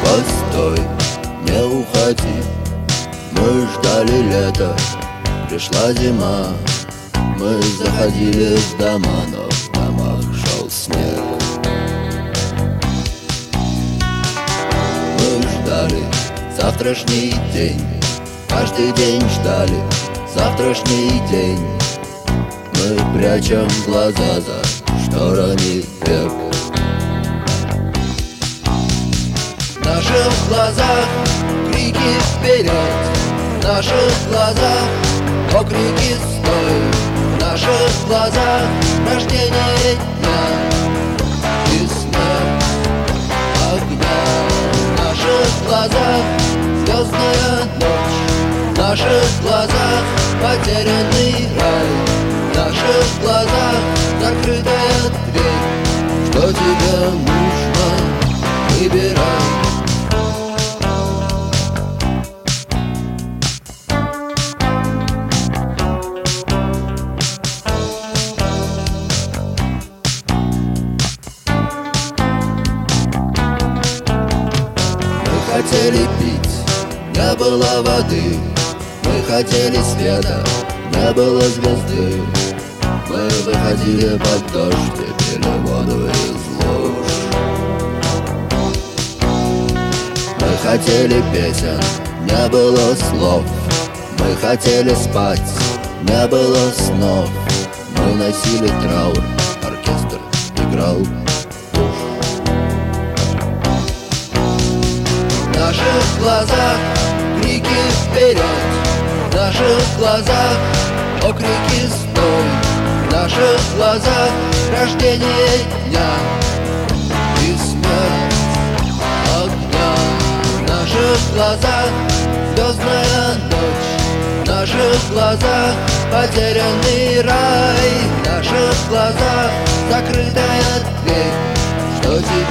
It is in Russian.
Постой, не уходи. Мы ждали лета, пришла зима. Мы заходили в дома, но в домах шел снег. Мы ждали завтрашний день, каждый день ждали завтрашний день. Мы прячем глаза за шторами век. В наших глазах крики вперед, в наших глазах окрики стой, в наших глазах рождение дня и смерть огня. В наших глазах звездная ночь, в наших глазах потерянный рай, в наших глазах закрытая дверь. Что тебе нужно, выбирай. Мы хотели пить, не было воды. Мы хотели света, не было звезды. Мы выходили под дождь и пили воду из луж. Мы хотели песен, не было слов. Мы хотели спать, не было снов. Мы носили траур, оркестр играл. В наших глазах крики вперед, в наших глазах окрики стой, в наших глазах рождение дня и смерть огня. В наших глазах звездная ночь, в наших глазах потерянный рай, в наших глазах закрытая дверь. Что тебе